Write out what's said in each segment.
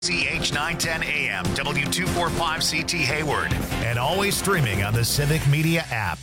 CH 910 AM, W245CT Hayward, and always streaming on the Civic Media app.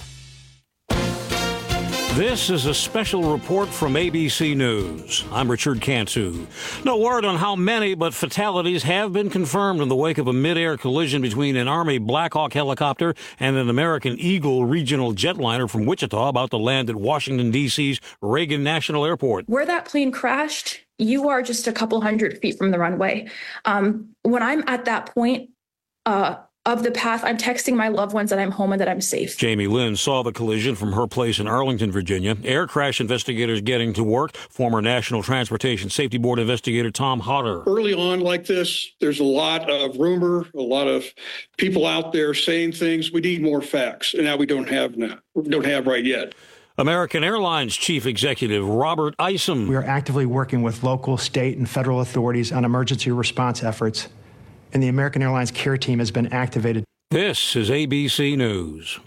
This is a special report from ABC News. I'm Richard Cantu. No word on how many, but fatalities have been confirmed in the wake of a mid-air collision between an Army Black Hawk helicopter and an American Eagle regional jetliner from Wichita about to land at Washington, D.C.'s Reagan National Airport. Where that plane crashed, you are just a couple hundred feet from the runway. When I'm at that point of the path, I'm texting my loved ones that I'm home and that I'm safe. Jamie Lynn saw the collision from her place in Arlington, Virginia. Air crash investigators getting to work. Former National Transportation Safety Board investigator Tom Hodder. Early on like this, there's a lot of rumor, a lot of people out there saying things. We need more facts, and that we don't have right yet. American Airlines Chief Executive Robert Isom. We are actively working with local, state, and federal authorities on emergency response efforts, and the American Airlines care team has been activated. This is ABC News.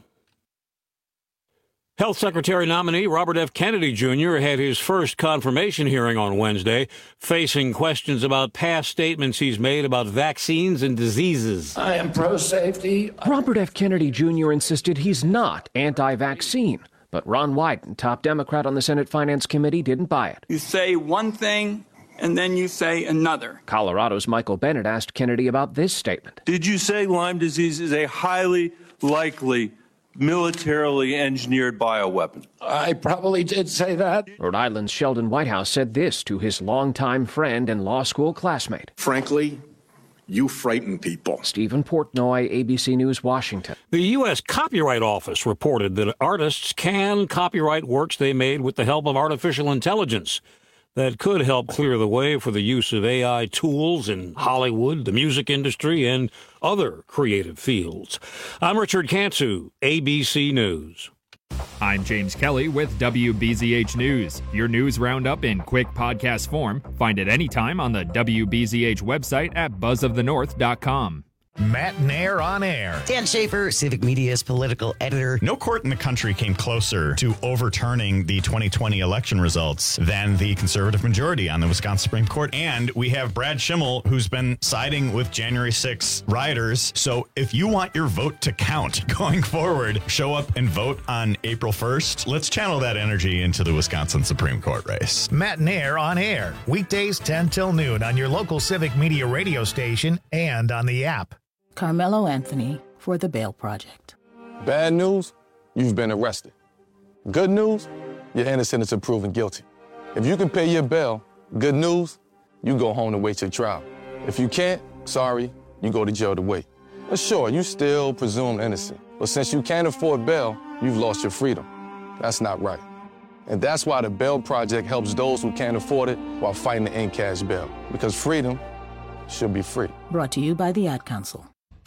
Health Secretary nominee Robert F. Kennedy Jr. had his first confirmation hearing on Wednesday, facing questions about past statements he's made about vaccines and diseases. I am pro-safety. Robert F. Kennedy Jr. insisted he's not anti-vaccine. But Ron Wyden, top Democrat on the Senate Finance Committee, didn't buy it. You say one thing, and then you say another. Colorado's Michael Bennett asked Kennedy about this statement. Did you say Lyme disease is a highly likely militarily engineered bioweapon? I probably did say that. Rhode Island's Sheldon Whitehouse said this to his longtime friend and law school classmate. Frankly, you frighten people. Stephen Portnoy, ABC News, Washington. The U.S. Copyright Office reported that artists can copyright works they made with the help of artificial intelligence. That could help clear the way for the use of AI tools in Hollywood, the music industry, and other creative fields. I'm Richard Cantu, ABC News. I'm James Kelly with WBZH News, your news roundup in quick podcast form. Find it anytime on the WBZH website at buzzofthenorth.com. Matt Nair on air. Dan Schaefer, Civic Media's political editor. No court in the country came closer to overturning the 2020 election results than the conservative majority on the Wisconsin Supreme Court. And we have Brad Schimmel, who's been siding with January 6 rioters. So if you want your vote to count going forward, show up and vote on April 1st. Let's channel that energy into the Wisconsin Supreme Court race. Matt Nair on air. Weekdays 10 till noon on your local Civic Media radio station and on the app. Carmelo Anthony for the Bail Project. Bad news, you've been arrested. Good news, you're innocent until proven guilty. If you can pay your bail, good news, you go home to wait your trial. If you can't, sorry, you go to jail to wait. But sure, you still presumed innocent. But since you can't afford bail, you've lost your freedom. That's not right. And that's why the Bail Project helps those who can't afford it while fighting to end cash bail. Because freedom should be free. Brought to you by the Ad Council.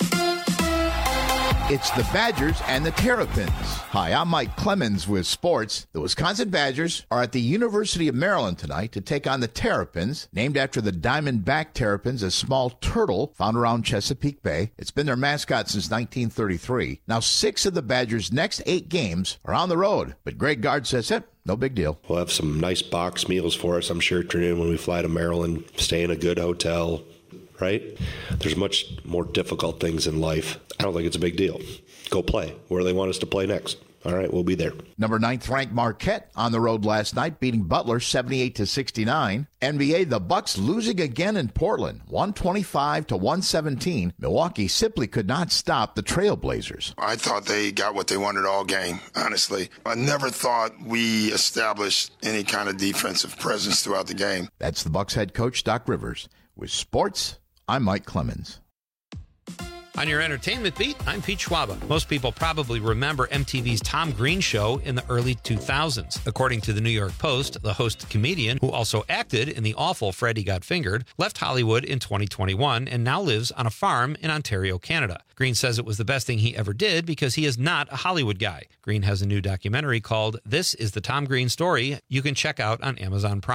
It's the Badgers and the Terrapins. Hi, I'm Mike Clemens with sports. The Wisconsin Badgers are at the University of Maryland tonight to take on the Terrapins, named after the diamondback terrapins, a small turtle found around Chesapeake Bay. It's been their mascot since 1933. Now, 6 of the Badgers' next 8 games are on the road, but Greg Gard says no big deal. We'll have some nice box meals for us, I'm sure, turn in when we fly to Maryland, stay in a good hotel. Right? There's much more difficult things in life. I don't think it's a big deal. Go play where they want us to play next. All right, we'll be there. Number 9th ranked Marquette on the road last night, beating Butler 78-69. NBA, the Bucks losing again in Portland, 125-117. Milwaukee simply could not stop the Trailblazers. I thought they got what they wanted all game, honestly. I never thought we established any kind of defensive presence throughout the game. That's the Bucks head coach, Doc Rivers. With sports, I'm Mike Clemens. On your entertainment beat, I'm Pete Schwaba. Most people probably remember MTV's Tom Green show in the early 2000s. According to the New York Post, the host comedian, who also acted in the awful Freddy Got Fingered, left Hollywood in 2021 and now lives on a farm in Ontario, Canada. Green says it was the best thing he ever did because he is not a Hollywood guy. Green has a new documentary called This is the Tom Green Story you can check out on Amazon Prime.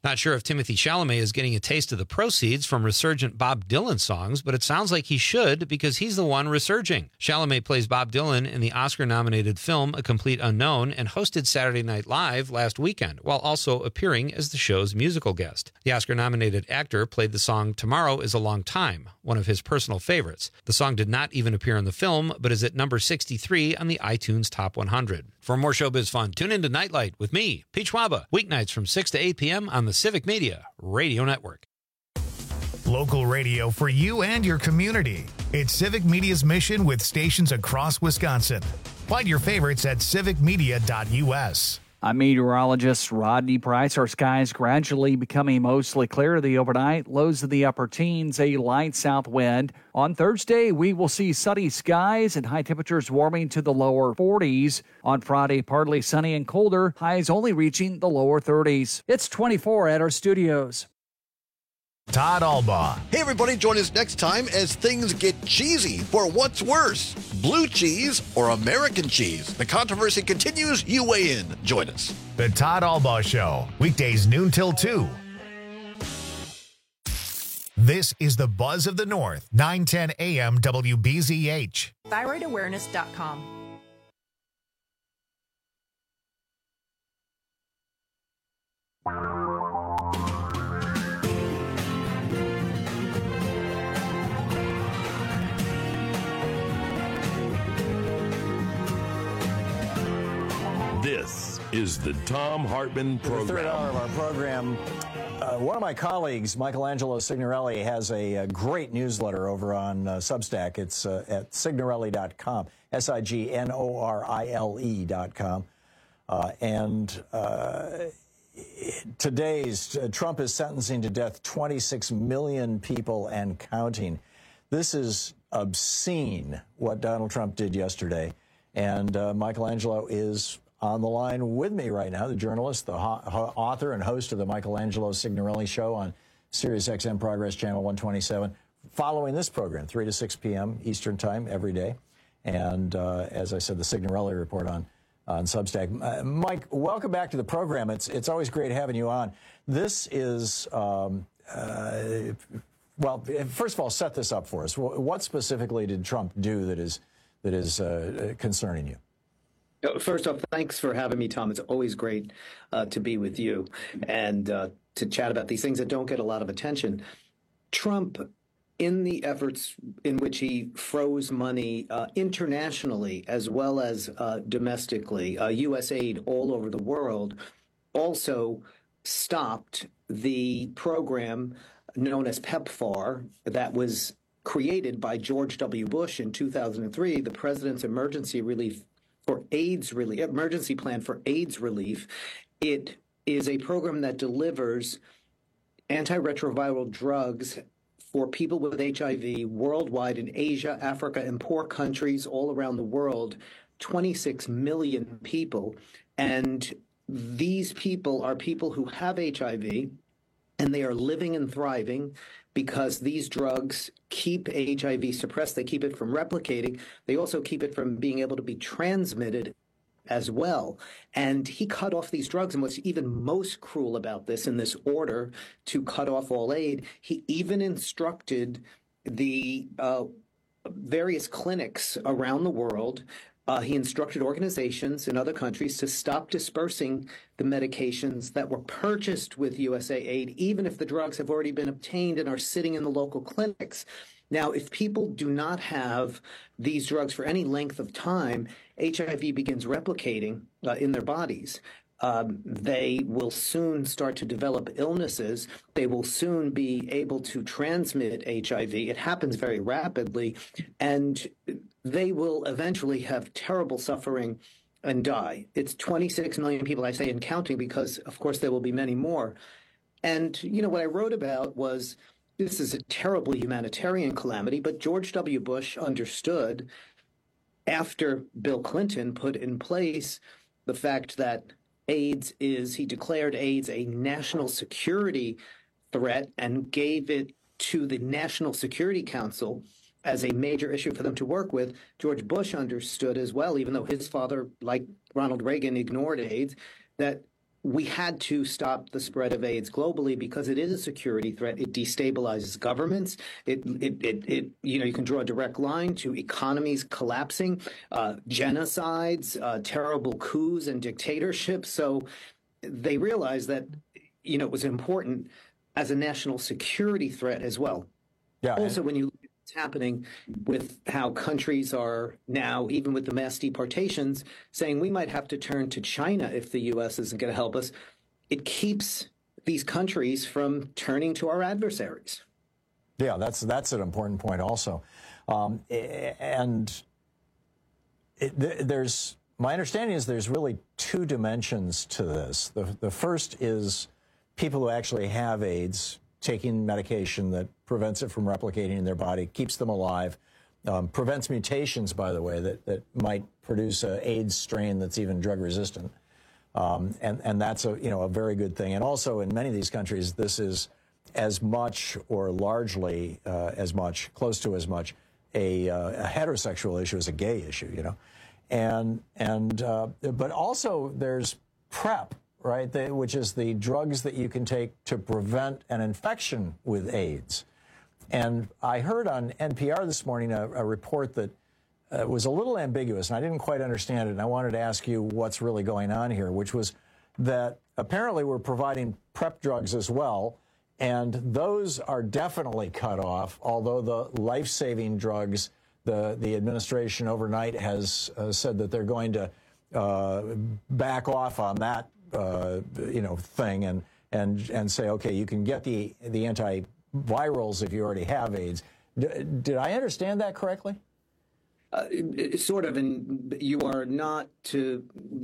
Not sure if Timothée Chalamet is getting a taste of the proceeds from resurgent Bob Dylan songs, but it sounds like he should because he's the one resurging. Chalamet plays Bob Dylan in the Oscar-nominated film A Complete Unknown and hosted Saturday Night Live last weekend, while also appearing as the show's musical guest. The Oscar-nominated actor played the song Tomorrow is a Long Time, one of his personal favorites. The song did not even appear in the film, but is at number 63 on the iTunes Top 100. For more showbiz fun, tune into Nightlight with me, Pete Schwaba, weeknights from 6 to 8 p.m. on the Civic Media Radio Network. Local radio for you and your community. It's Civic Media's mission with stations across Wisconsin. Find your favorites at civicmedia.us. I'm meteorologist Rodney Price. Our skies gradually becoming mostly clear the overnight. Lows in the upper teens, a light south wind. On Thursday, we will see sunny skies and high temperatures warming to the lower 40s. On Friday, partly sunny and colder, highs only reaching the lower 30s. It's 24 at our studios. Todd Albaugh. Hey, everybody, join us next time as things get cheesy for what's worse, blue cheese or American cheese. The controversy continues. You weigh in. Join us. The Todd Albaugh Show, weekdays noon till 2. This is the Buzz of the North, 910 a.m. WBZH. ThyroidAwareness.com. This is the Thom Hartmann Program. The third hour of our program, one of my colleagues, Michelangelo Signorelli, has a great newsletter over on Substack. It's at signorelli.com, SIGNORILE.com. Today's Trump is sentencing to death 26 million people and counting. This is obscene what Donald Trump did yesterday. And Michelangelo is on the line with me right now, the journalist, the author and host of the Michelangelo Signorelli Show on SiriusXM Progress Channel 127, following this program, 3 to 6 p.m. Eastern Time every day. And as I said, the Signorelli Report on Substack. Mike, welcome back to the program. It's always great having you on. This is, well, first of all, set this up for us. What specifically did Trump do that is concerning you? First off, thanks for having me, Tom. It's always great to be with you and to chat about these things that don't get a lot of attention. Trump, in the efforts in which he froze money internationally as well as domestically, U.S. aid all over the world, also stopped the program known as PEPFAR that was created by George W. Bush in 2003, the president's emergency plan for AIDS relief. It is a program that delivers antiretroviral drugs for people with HIV worldwide in Asia, Africa, and poor countries all around the world, 26 million people. And these people are people who have HIV, and they are living and thriving because these drugs keep HIV suppressed. They keep it from replicating. They also keep it from being able to be transmitted as well. And he cut off these drugs. And what's even most cruel about this, in this order to cut off all aid, he even instructed the various clinics around the world. He instructed organizations in other countries to stop dispersing the medications that were purchased with USA aid, even if the drugs have already been obtained and are sitting in the local clinics. Now, if people do not have these drugs for any length of time, HIV begins replicating in their bodies. They will soon start to develop illnesses. They will soon be able to transmit HIV. It happens very rapidly, and they will eventually have terrible suffering and die. It's 26 million people, I say, and counting, because, of course, there will be many more. And, you know, what I wrote about was this is a terrible humanitarian calamity, but George W. Bush understood, after Bill Clinton put in place the fact that he declared AIDS a national security threat and gave it to the National Security Council as a major issue for them to work with. George Bush understood as well, even though his father, like Ronald Reagan, ignored AIDS, that we had to stop the spread of AIDS globally because it is a security threat. It destabilizes governments. You can draw a direct line to economies collapsing, genocides, terrible coups and dictatorships. So they realized that, it was important as a national security threat as well. Yeah. Also, when you look at what's happening with how countries are now, even with the mass deportations, saying we might have to turn to China if the U.S. isn't going to help us, it keeps these countries from turning to our adversaries. Yeah, that's an important point also. My understanding is there's really two dimensions to this. The first is people who actually have AIDS taking medication that prevents it from replicating in their body, keeps them alive, prevents mutations, by the way, that might produce an AIDS strain that's even drug resistant. And that's a very good thing. And also in many of these countries, this is as much or largely as much, close to as much, a heterosexual issue as a gay issue, but also there's PrEP, right, which is the drugs that you can take to prevent an infection with AIDS. And I heard on NPR this morning a report that was a little ambiguous, and I didn't quite understand it, and I wanted to ask you what's really going on here, which was that apparently we're providing PrEP drugs as well, and those are definitely cut off, although the life-saving drugs, the administration overnight has said that they're going to back off on that thing and say, okay, you can get the antivirals if you already have AIDS. Did I understand that correctly? Sort of, and you are not to,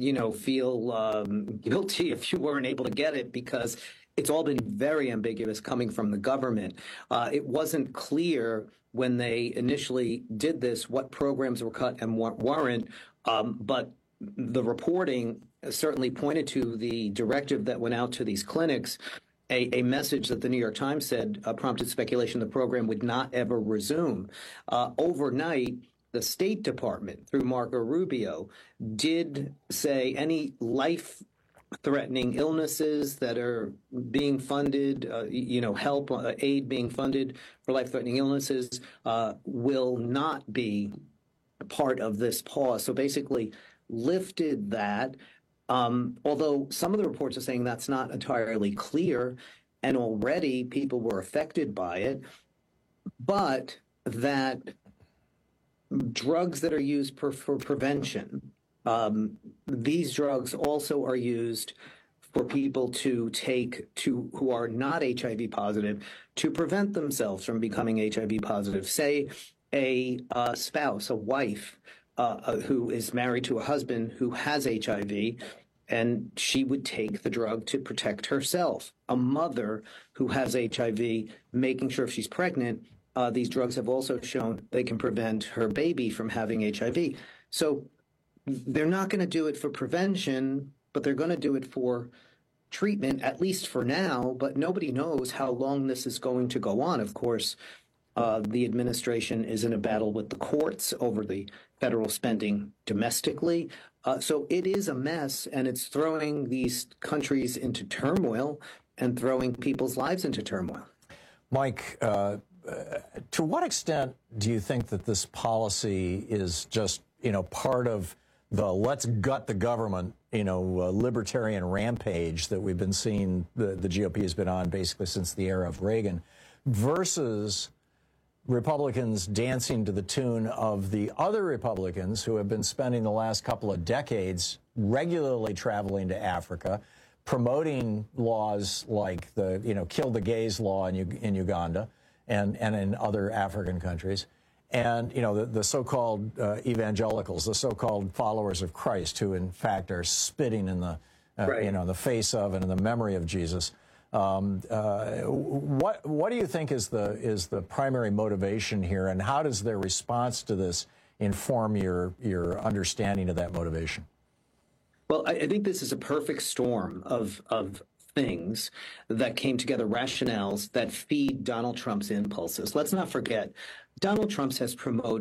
feel guilty if you weren't able to get it, because it's all been very ambiguous coming from the government. It wasn't clear when they initially did this what programs were cut and what weren't, but the reporting certainly pointed to the directive that went out to these clinics, a message that the New York Times said prompted speculation the program would not ever resume. Overnight, the State Department, through Marco Rubio, did say any life-threatening illnesses that are being funded, aid being funded for life-threatening illnesses will not be part of this pause. So basically lifted that, although some of the reports are saying that's not entirely clear, and already people were affected by it, but that drugs that are used for prevention, these drugs also are used for people to take who are not HIV positive to prevent themselves from becoming HIV positive. Say a spouse, a wife, who is married to a husband who has HIV, and she would take the drug to protect herself. A mother who has HIV, making sure if she's pregnant, these drugs have also shown they can prevent her baby from having HIV. So they're not going to do it for prevention, but they're going to do it for treatment, at least for now. But nobody knows how long this is going to go on. Of course, the administration is in a battle with the courts over the federal spending domestically. So it is a mess, and it's throwing these countries into turmoil and throwing people's lives into turmoil. Mike, to what extent do you think that this policy is just, part of the let's gut the government, libertarian rampage that we've been seeing the GOP has been on basically since the era of Reagan, versus Republicans dancing to the tune of the other Republicans who have been spending the last couple of decades regularly traveling to Africa, promoting laws like the, kill the gays law in Uganda and in other African countries. And, the so-called evangelicals, the so-called followers of Christ, who in fact are spitting in the, the face of and in the memory of Jesus. What do you think is the primary motivation here, and how does their response to this inform your understanding of that motivation? Well, I think this is a perfect storm of things that came together, rationales that feed Donald Trump's impulses. Let's not forget, Donald Trump has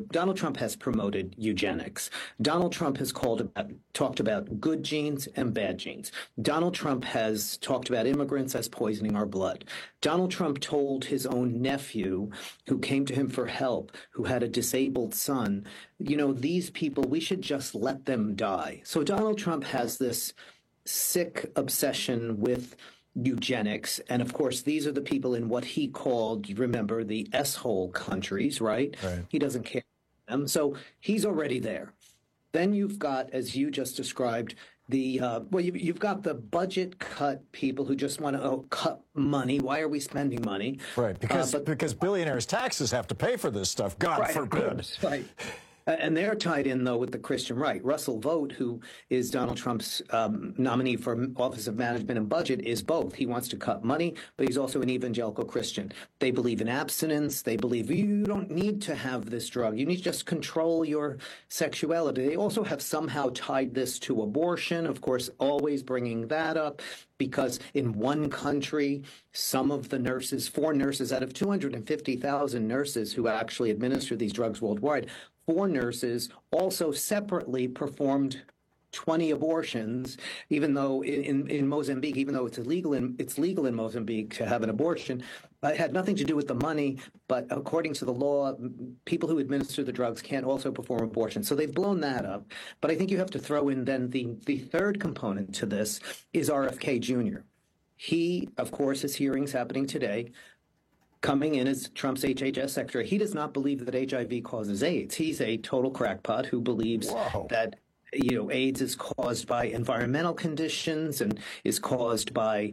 promoted eugenics. Donald Trump has talked about good genes and bad genes. Donald Trump has talked about immigrants as poisoning our blood. Donald Trump told his own nephew, who came to him for help, who had a disabled son, these people, we should just let them die. So Donald Trump has this sick obsession with eugenics. And of course, these are the people in what he called, you remember, the S-hole countries, right? He doesn't care about them. So he's already there. Then you've got, as you just described, you've got the budget cut people who just want to cut money. Why are we spending money? Right, because billionaires' taxes have to pay for this stuff, God forbid. Right. And they're tied in, though, with the Christian right. Russell Vought, who is Donald Trump's nominee for Office of Management and Budget, is both. He wants to cut money, but he's also an evangelical Christian. They believe in abstinence. They believe you don't need to have this drug. You need to just control your sexuality. They also have somehow tied this to abortion, of course, always bringing that up, because in one country, some of the nurses, 4 nurses out of 250,000 nurses who actually administer these drugs worldwide, 4 nurses also separately performed 20 abortions, even though in Mozambique, even though it's legal in Mozambique to have an abortion, it had nothing to do with the money. But according to the law, people who administer the drugs can't also perform abortions. So they've blown that up. But I think you have to throw in then the third component to this is RFK Jr. He, of course, his hearings happening today, coming in as Trump's HHS secretary. He does not believe that HIV causes AIDS. He's a total crackpot who believes that AIDS is caused by environmental conditions and is caused by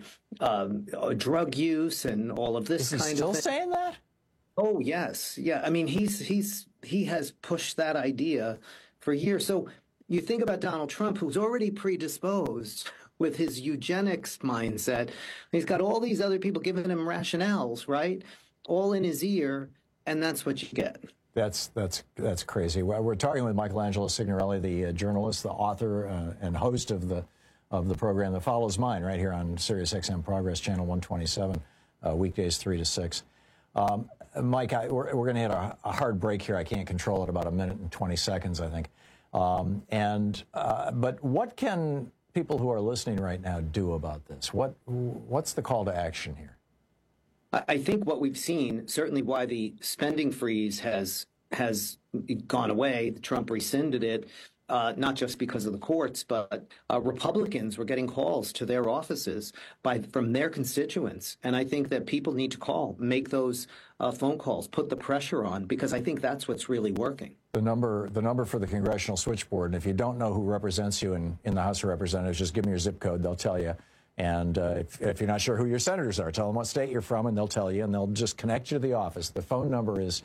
drug use and all of this kind of thing. Is he still saying that? Oh, yes. Yeah. I mean, he has pushed that idea for years. So you think about Donald Trump, who's already predisposed with his eugenics mindset. He's got all these other people giving him rationales, right? All in his ear, and that's what you get. That's crazy. We're talking with Michelangelo Signorelli, the journalist, the author, and host of the program that follows mine right here on SiriusXM Progress Channel 127, weekdays 3 to 6. Mike, we're going to hit a hard break here. I can't control it. About 1 minute and 20 seconds, I think. But what can people who are listening right now do about this? What's the call to action here? I think what we've seen, certainly why the spending freeze has gone away, Trump rescinded it, not just because of the courts, but Republicans were getting calls to their offices from their constituents. And I think that people need to make those phone calls, put the pressure on, because I think that's what's really working. The number for the congressional switchboard, and if you don't know who represents you in the House of Representatives, just give me your zip code. They'll tell you. And if you're not sure who your senators are, tell them what state you're from, and they'll tell you, and they'll just connect you to the office. The phone number is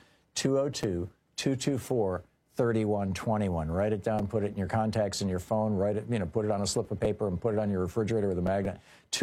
202-224-3121. Write it down, put it in your contacts in your phone, put it on a slip of paper and put it on your refrigerator with a magnet.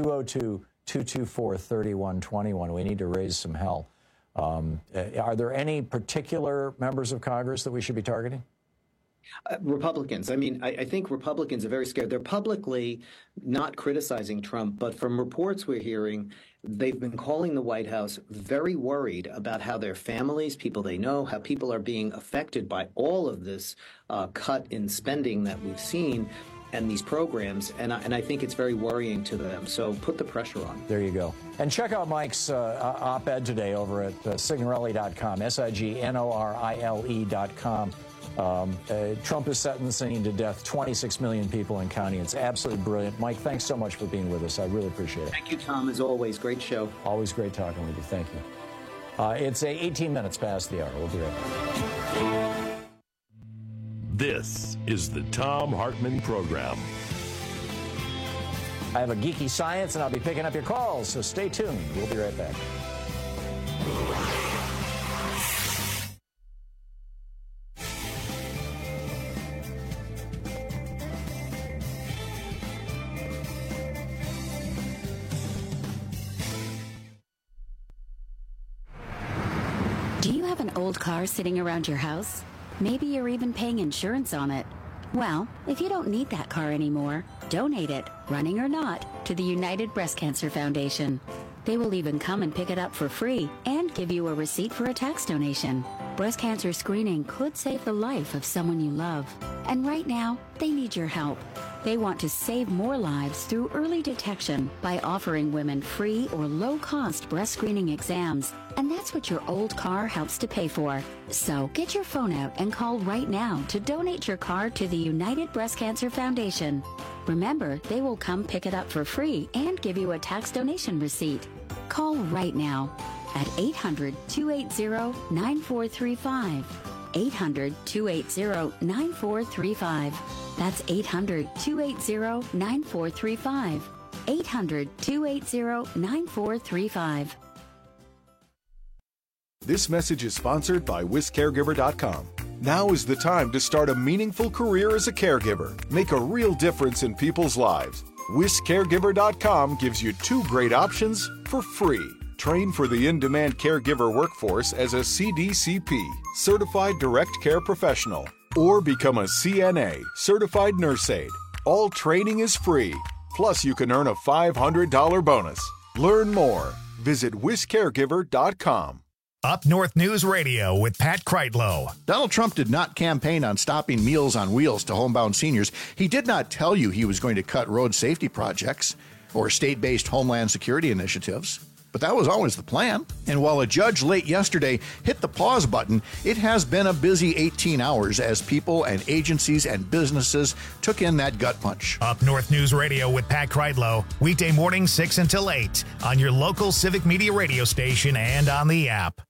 202-224-3121. We need to raise some hell. Are there any particular members of Congress that we should be targeting? Republicans. I mean, I think Republicans are very scared. They're publicly not criticizing Trump, but from reports we're hearing, they've been calling the White House very worried about how their families, people they know, how people are being affected by all of this cut in spending that we've seen and these programs. And I think it's very worrying to them. So put the pressure on. There you go. And check out Mike's op-ed today over at Signorelli.com, SIGNORILE.com. Trump is sentencing to death 26 million people and counting. It's absolutely brilliant. Mike, thanks so much for being with us. I really appreciate it. Thank you, Tom. As always, great show. Always great talking with you. Thank you. It's 18 minutes past the hour. We'll be right back. This is the Thom Hartmann Program. I have a geeky science, and I'll be picking up your calls, so stay tuned. We'll be right back. Do you have an old car sitting around your house? Maybe you're even paying insurance on it. Well, if you don't need that car anymore, donate it, running or not, to the United Breast Cancer Foundation. They will even come and pick it up for free and give you a receipt for a tax donation. Breast cancer screening could save the life of someone you love. And right now, they need your help. They want to save more lives through early detection by offering women free or low-cost breast screening exams. And that's what your old car helps to pay for. So get your phone out and call right now to donate your car to the United Breast Cancer Foundation. Remember, they will come pick it up for free and give you a tax donation receipt. Call right now at 800-280-9435. 800-280-9435. That's 800-280-9435. 800-280-9435. This message is sponsored by WisCaregiver.com. Now is the time to start a meaningful career as a caregiver. Make a real difference in people's lives. WisCaregiver.com gives you 2 great options for free. Train for the in-demand caregiver workforce as a CDCP, Certified Direct Care Professional, or become a CNA, Certified Nurse Aide. All training is free. Plus, you can earn a $500 bonus. Learn more. Visit WisCaregiver.com. Up North News Radio with Pat Kreitlow. Donald Trump did not campaign on stopping Meals on Wheels to homebound seniors. He did not tell you he was going to cut road safety projects or state-based homeland security initiatives. But that was always the plan. And while a judge late yesterday hit the pause button, it has been a busy 18 hours as people and agencies and businesses took in that gut punch. Up North News Radio with Pat Kreitlow, weekday mornings 6 until 8 on your local Civic Media radio station and on the app.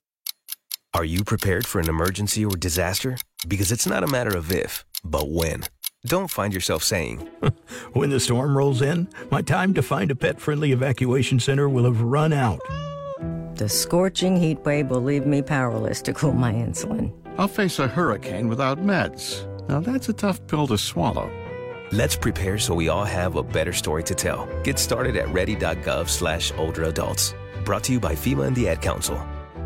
Are you prepared for an emergency or disaster? Because it's not a matter of if, but when. Don't find yourself saying, when the storm rolls in, my time to find a pet-friendly evacuation center will have run out. The scorching heat wave will leave me powerless to cool my insulin. I'll face a hurricane without meds. Now that's a tough pill to swallow. Let's prepare so we all have a better story to tell. Get started at ready.gov/older adults. Brought to you by FEMA and the Ad Council.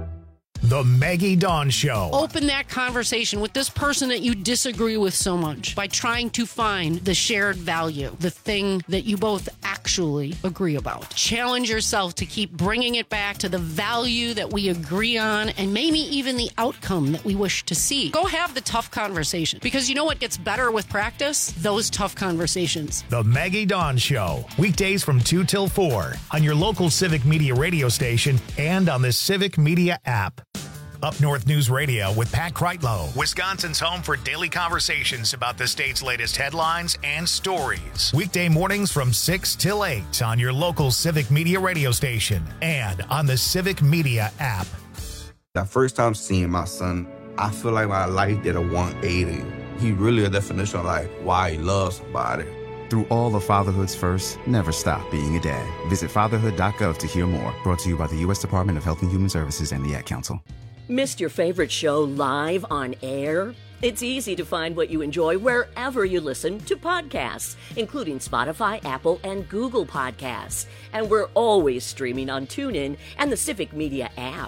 The Maggie Dawn Show. Open that conversation with this person that you disagree with so much by trying to find the shared value, the thing that you both actually agree about. Challenge yourself to keep bringing it back to the value that we agree on and maybe even the outcome that we wish to see. Go have the tough conversation, because you know what gets better with practice? Those tough conversations. The Maggie Dawn Show. Weekdays from 2 till 4 on your local Civic Media radio station and on the Civic Media app. Up North News Radio with Pat Kreitlow, Wisconsin's home for daily conversations about the state's latest headlines and stories. Weekday mornings from 6 till 8 on your local Civic Media radio station and on the Civic Media app. The first time seeing my son, I feel like my life did a 180. He really a definition of like why he loves somebody. Through all of fatherhood's first, never stop being a dad. Visit fatherhood.gov to hear more. Brought to you by the U.S. Department of Health and Human Services and the Ad Council. Missed your favorite show live on air? It's easy to find what you enjoy wherever you listen to podcasts, including Spotify, Apple, and Google Podcasts. And we're always streaming on TuneIn and the Civic Media app.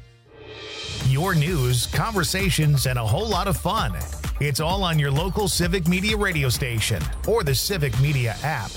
Your news, conversations, and a whole lot of fun. It's all on your local Civic Media radio station or the Civic Media app.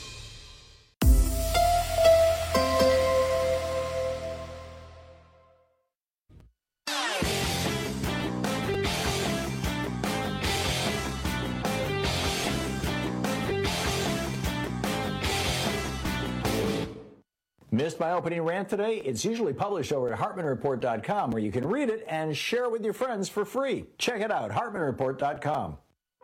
Missed my opening rant today? It's usually published over at HartmanReport.com, where you can read it and share it with your friends for free. Check it out, HartmanReport.com.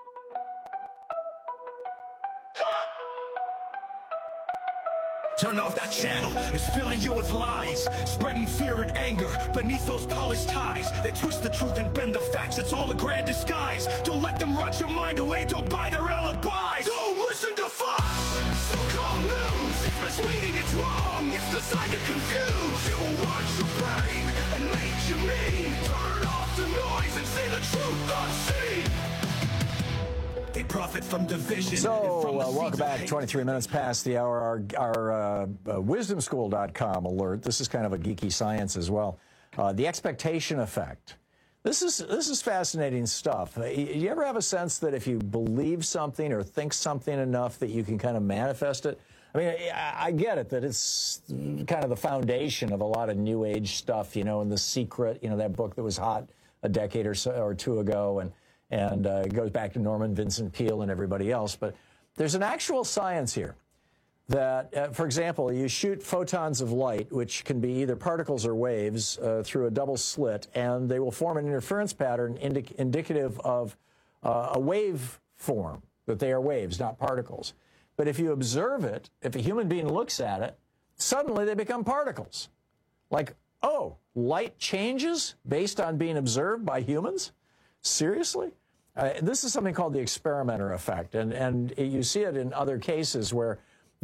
Turn off that channel, it's filling you with lies, spreading fear and anger beneath those polished ties. They twist the truth and bend the facts, it's all a grand disguise. Don't let them rot your mind away, don't buy their alibis. Don't listen to Fox, so-called news. If misleading, it's wrong, it's designed to confuse. It will watch your brain and make you mean. Turn off the noise and say the truth unseen. They profit from division. So, welcome back. 23 minutes past the hour. Our wisdomschool.com alert. This is kind of a geeky science as well. The expectation effect. This is fascinating stuff. You ever have a sense that if you believe something or think something enough that you can kind of manifest it? I mean, I get it that it's kind of the foundation of a lot of New Age stuff, you know, and The Secret, you know, that book that was hot a decade or so or two ago, and it goes back to Norman Vincent Peale and everybody else. But there's an actual science here that, for example, you shoot photons of light, which can be either particles or waves, through a double slit, and they will form an interference pattern indicative of a wave form, that they are waves, not particles. But if you observe it, if a human being looks at it, suddenly they become particles. Like, oh, light changes based on being observed by humans? Seriously? This is something called the experimenter effect, and you see it in other cases where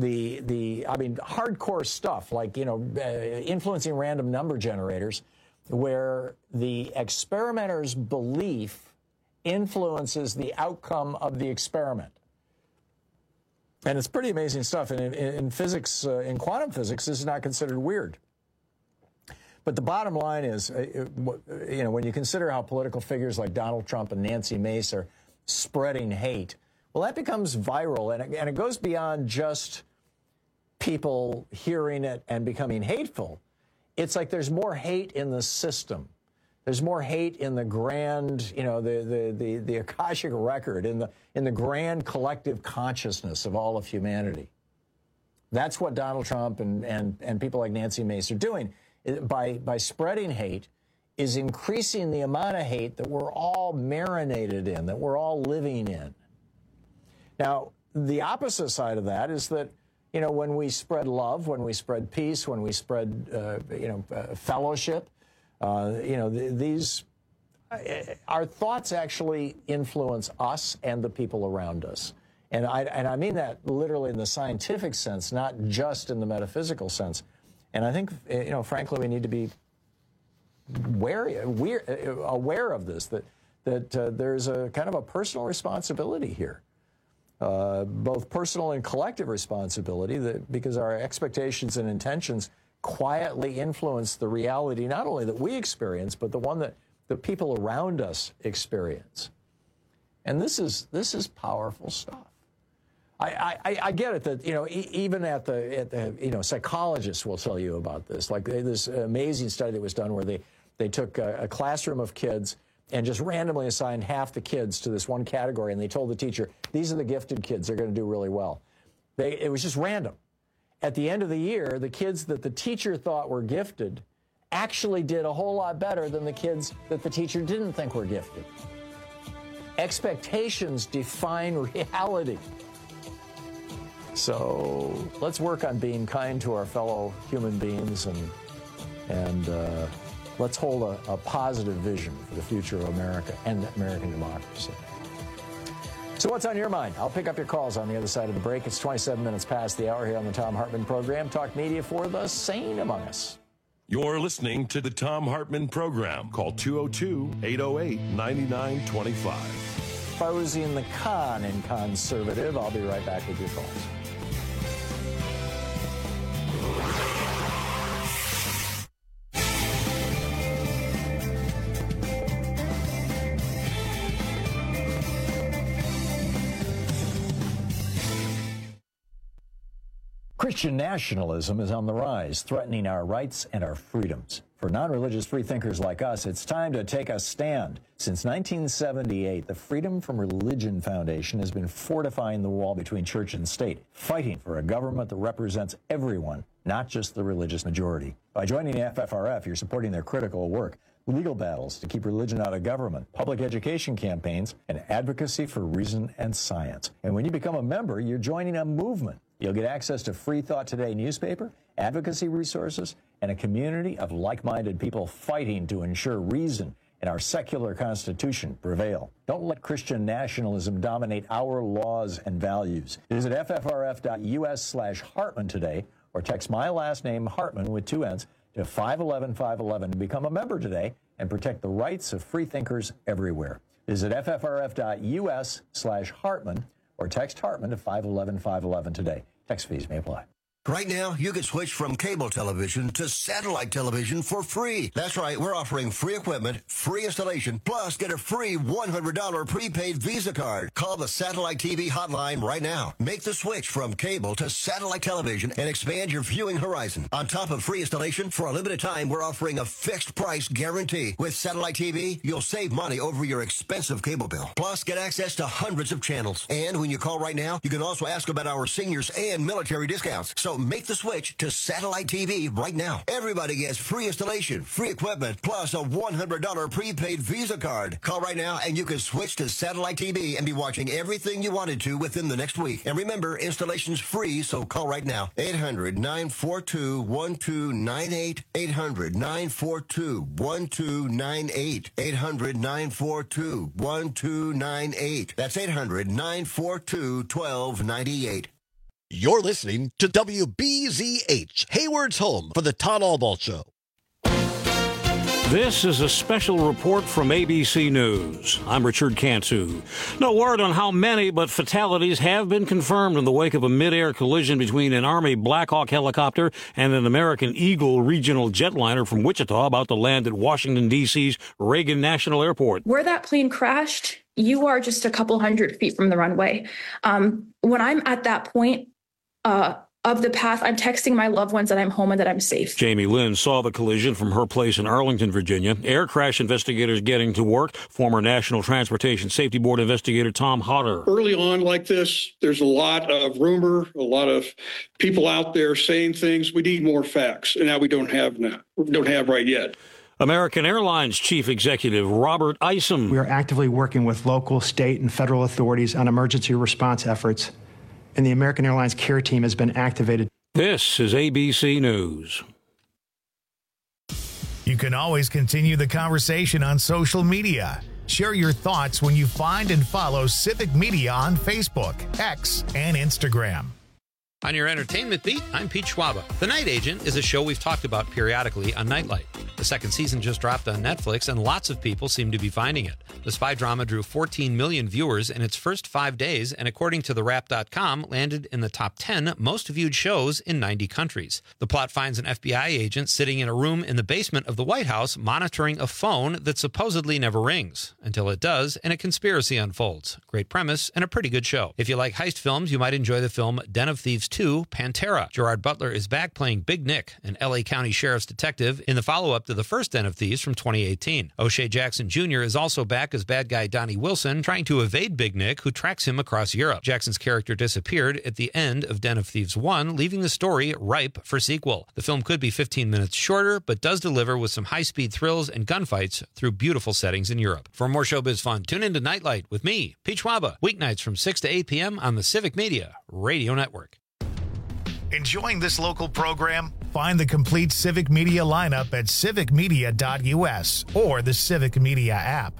hardcore stuff like, you know, influencing random number generators, where the experimenter's belief influences the outcome of the experiment. And it's pretty amazing stuff. And in physics, in quantum physics, this is not considered weird. But the bottom line is, you know, when you consider how political figures like Donald Trump and Nancy Mace are spreading hate, well, that becomes viral, and it goes beyond just people hearing it and becoming hateful. It's like there's more hate in the system. There's more hate in the grand, you know, the Akashic record, in the grand collective consciousness of all of humanity. That's what Donald Trump and people like Nancy Mace are doing. By spreading hate, is increasing the amount of hate that we're all marinated in, that we're all living in. Now, the opposite side of that is that, you know, when we spread love, when we spread peace, when we spread, fellowship, you know, our thoughts actually influence us and the people around us. And I mean that literally in the scientific sense, not just in the metaphysical sense. And I think, you know, frankly, we need to be aware of this, that there's a kind of a personal responsibility here. Both personal and collective responsibility, because our expectations and intentions quietly influence the reality not only that we experience, but the one that the people around us experience. And this is powerful stuff. I get it that, you know, even at the you know, psychologists will tell you about this. Like this amazing study that was done where they took a classroom of kids and just randomly assigned half the kids to this one category, and they told the teacher, these are the gifted kids, they're going to do really well. It was just random. At the end of the year, the kids that the teacher thought were gifted actually did a whole lot better than the kids that the teacher didn't think were gifted. Expectations define reality. So let's work on being kind to our fellow human beings, and let's hold a positive vision for the future of America and American democracy. So what's on your mind? I'll pick up your calls on the other side of the break. It's 27 minutes past the hour here on the Thom Hartmann Program. Talk media for the sane among us. You're listening to the Thom Hartmann Program. Call 202-808-9925. Exposing the con in conservative. I'll be right back with your calls. Christian nationalism is on the rise, threatening our rights and our freedoms. For non-religious freethinkers like us, it's time to take a stand. Since 1978, the Freedom from Religion Foundation has been fortifying the wall between church and state, fighting for a government that represents everyone, not just the religious majority. By joining the FFRF, you're supporting their critical work, legal battles to keep religion out of government, public education campaigns, and advocacy for reason and science. And when you become a member, you're joining a movement. You'll get access to Free Thought Today newspaper, advocacy resources, and a community of like-minded people fighting to ensure reason and our secular constitution prevail. Don't let Christian nationalism dominate our laws and values. Visit ffrf.us/Hartmann today, or text my last name, Hartmann, with 2 N's, to 511-511 to become a member today and protect the rights of freethinkers everywhere. Visit ffrf.us/Hartmann or text Hartmann to 511-511 today. Text fees may apply. Right now, you can switch from cable television to satellite television for free. That's right, we're offering free equipment, free installation, plus get a free $100 prepaid Visa card. Call the Satellite TV hotline right now. Make the switch from cable to satellite television and expand your viewing horizon. On top of free installation, for a limited time, we're offering a fixed price guarantee. With Satellite TV, you'll save money over your expensive cable bill. Plus, get access to hundreds of channels. And when you call right now, you can also ask about our seniors and military discounts. So make the switch to Satellite TV right now. Everybody gets free installation, free equipment, plus a $100 prepaid Visa card. Call right now and you can switch to Satellite TV and be watching everything you wanted to within the next week. And remember, installation's free, so call right now. 800-942-1298. 800-942-1298. 800-942-1298. That's 800-942-1298. You're listening to WBZH, Hayward's home for the Todd Albaugh Show. This is a special report from ABC News. I'm Richard Cantu. No word on how many, but fatalities have been confirmed in the wake of a mid-air collision between an Army Black Hawk helicopter and an American Eagle regional jetliner from Wichita about to land at Washington, D.C.'s Reagan National Airport. Where that plane crashed, you are just a couple hundred feet from the runway. When I'm at that point, of the path, I'm texting my loved ones that I'm home and that I'm safe. Jamie Lynn saw the collision from her place in Arlington, Virginia. Air crash investigators getting to work. Former National Transportation Safety Board investigator Tom Hodder. Early on like this, there's a lot of rumor, a lot of people out there saying things. We need more facts, and that we don't have right yet. American Airlines Chief Executive Robert Isom. We are actively working with local, state, and federal authorities on emergency response efforts, and the American Airlines care team has been activated. This is ABC News. You can always continue the conversation on social media. Share your thoughts when you find and follow Civic Media on Facebook, X, and Instagram. On your entertainment beat, I'm Pete Schwaba. The Night Agent is a show we've talked about periodically on Nightlight. The second season just dropped on Netflix, and lots of people seem to be finding it. The spy drama drew 14 million viewers in its first 5 days, and according to TheWrap.com, landed in the top 10 most viewed shows in 90 countries. The plot finds an FBI agent sitting in a room in the basement of the White House monitoring a phone that supposedly never rings, until it does, and a conspiracy unfolds. Great premise and a pretty good show. If you like heist films, you might enjoy the film Den of Thieves 2, Pantera. Gerard Butler is back playing Big Nick, an L.A. County Sheriff's detective, in the follow-up to the first Den of Thieves from 2018. O'Shea Jackson Jr. is also back as bad guy Donnie Wilson, trying to evade Big Nick, who tracks him across Europe. Jackson's character disappeared at the end of Den of Thieves 1, leaving the story ripe for sequel. The film could be 15 minutes shorter, but does deliver with some high-speed thrills and gunfights through beautiful settings in Europe. For more showbiz fun, tune in to Nightlight with me, Pete Schwaba, weeknights from 6 to 8 p.m. on the Civic Media Radio Network. Enjoying this local program? Find the complete Civic Media lineup at civicmedia.us or the Civic Media app.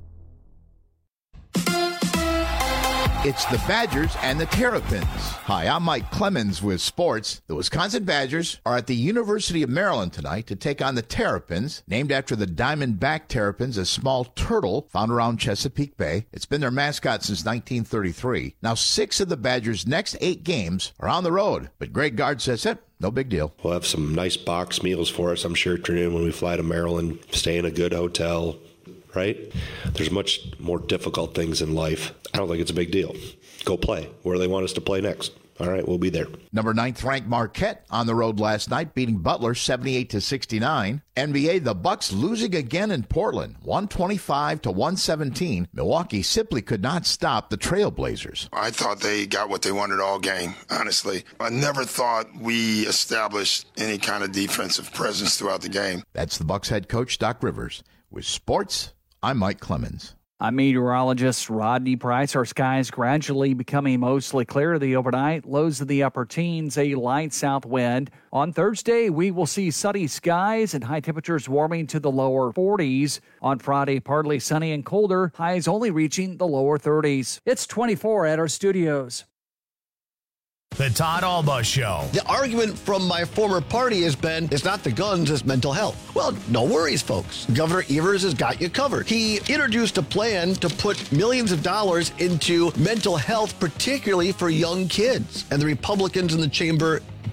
It's the Badgers and the Terrapins. Hi, I'm Mike Clemens with sports. The Wisconsin Badgers are at the University of Maryland tonight to take on the Terrapins, named after the Diamondback Terrapins, a small turtle found around Chesapeake Bay. It's been their mascot since 1933. Now, 6 of the Badgers' next 8 games are on the road, but Greg Gard says no big deal. We'll have some nice box meals for us, I'm sure, turn in when we fly to Maryland, stay in a good hotel. Right? There's much more difficult things in life. I don't think it's a big deal. Go play where they want us to play next. All right, we'll be there. Number 9th ranked Marquette on the road last night, beating Butler 78-69. NBA, the Bucks losing again in Portland, 125-117. Milwaukee simply could not stop the Trailblazers. I thought they got what they wanted all game, honestly. I never thought we established any kind of defensive presence throughout the game. That's the Bucks head coach, Doc Rivers. With sports, I'm Mike Clemens. I'm meteorologist Rodney Price. Our skies gradually becoming mostly clear the overnight. Lows of the upper teens, a light south wind. On Thursday, we will see sunny skies and high temperatures warming to the lower 40s. On Friday, partly sunny and colder. Highs only reaching the lower 30s. It's 24 at our studios. The Todd Albaugh Show. The argument from my former party has been, it's not the guns, it's mental health. Well, no worries, folks. Governor Evers has got you covered. He introduced a plan to put millions of dollars into mental health, particularly for young kids. And the Republicans in the chamber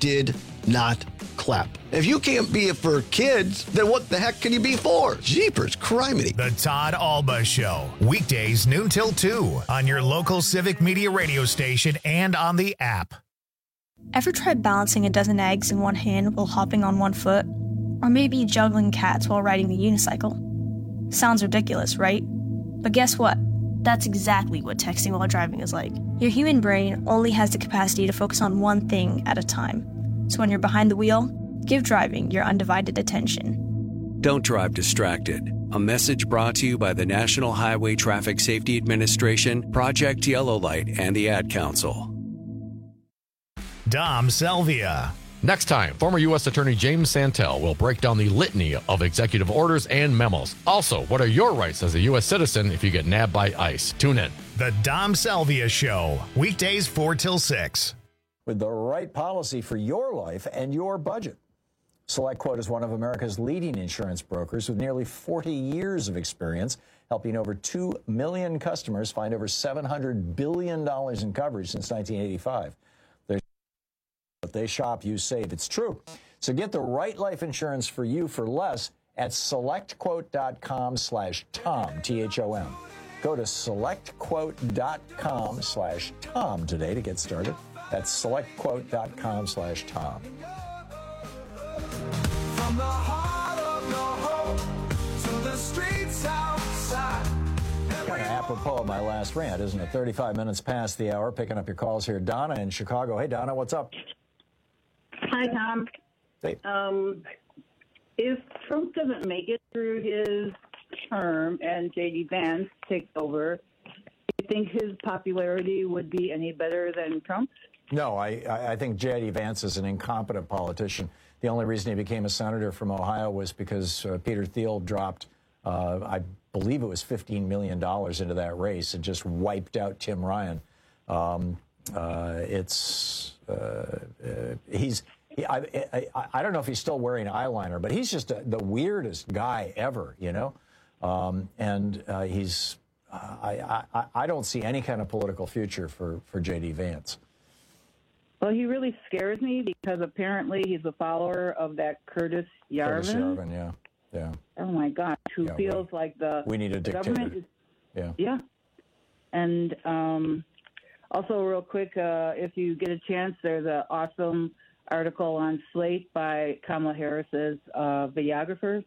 did not clap. If you can't be it for kids, then what the heck can you be for? Jeepers criminy. The Todd Alba Show. Weekdays noon till 2 on your local Civic Media radio station and on the app. Ever tried balancing a dozen eggs in one hand while hopping on one foot? Or maybe juggling cats while riding the unicycle? Sounds ridiculous, right? But guess what? That's exactly what texting while driving is like. Your human brain only has the capacity to focus on one thing at a time. So when you're behind the wheel, give driving your undivided attention. Don't drive distracted. A message brought to you by the National Highway Traffic Safety Administration, Project Yellow Light, and the Ad Council. Dom Selvia. Next time, former U.S. Attorney James Santel will break down the litany of executive orders and memos. Also, what are your rights as a U.S. citizen if you get nabbed by ICE? Tune in. The Dom Selvia Show. Weekdays 4 till 6. With the right policy for your life and your budget. SelectQuote is one of America's leading insurance brokers with nearly 40 years of experience, helping over 2 million customers find over $700 billion in coverage since 1985. But they shop, you save. It's true. So get the right life insurance for you for less at selectquote.com/Tom, T-H-O-M. Go to selectquote.com/Tom today to get started. That's selectquote.com/Tom. From the heart of your home to the streets outside. Kind of apropos of my last rant, isn't it? 35 minutes past the hour, picking up your calls here. Donna in Chicago. Hey, Donna, what's up? Hi, Tom. Hey. If Trump doesn't make it through his term and J.D. Vance takes over, do you think his popularity would be any better than Trump's? No, I think J.D. Vance is an incompetent politician. The only reason he became a senator from Ohio was because Peter Thiel dropped, I believe it was $15 million into that race and just wiped out Tim Ryan. I don't know if he's still wearing eyeliner, but he's just the weirdest guy ever, you know? I don't see any kind of political future for J.D. Vance. Well, he really scares me because apparently he's a follower of that Curtis Yarvin. Curtis Yarvin, yeah. Oh, my gosh, who feels like we need a dictator. Government is, yeah. And also, real quick, if you get a chance, there's an awesome article on Slate by Kamala Harris's videographer.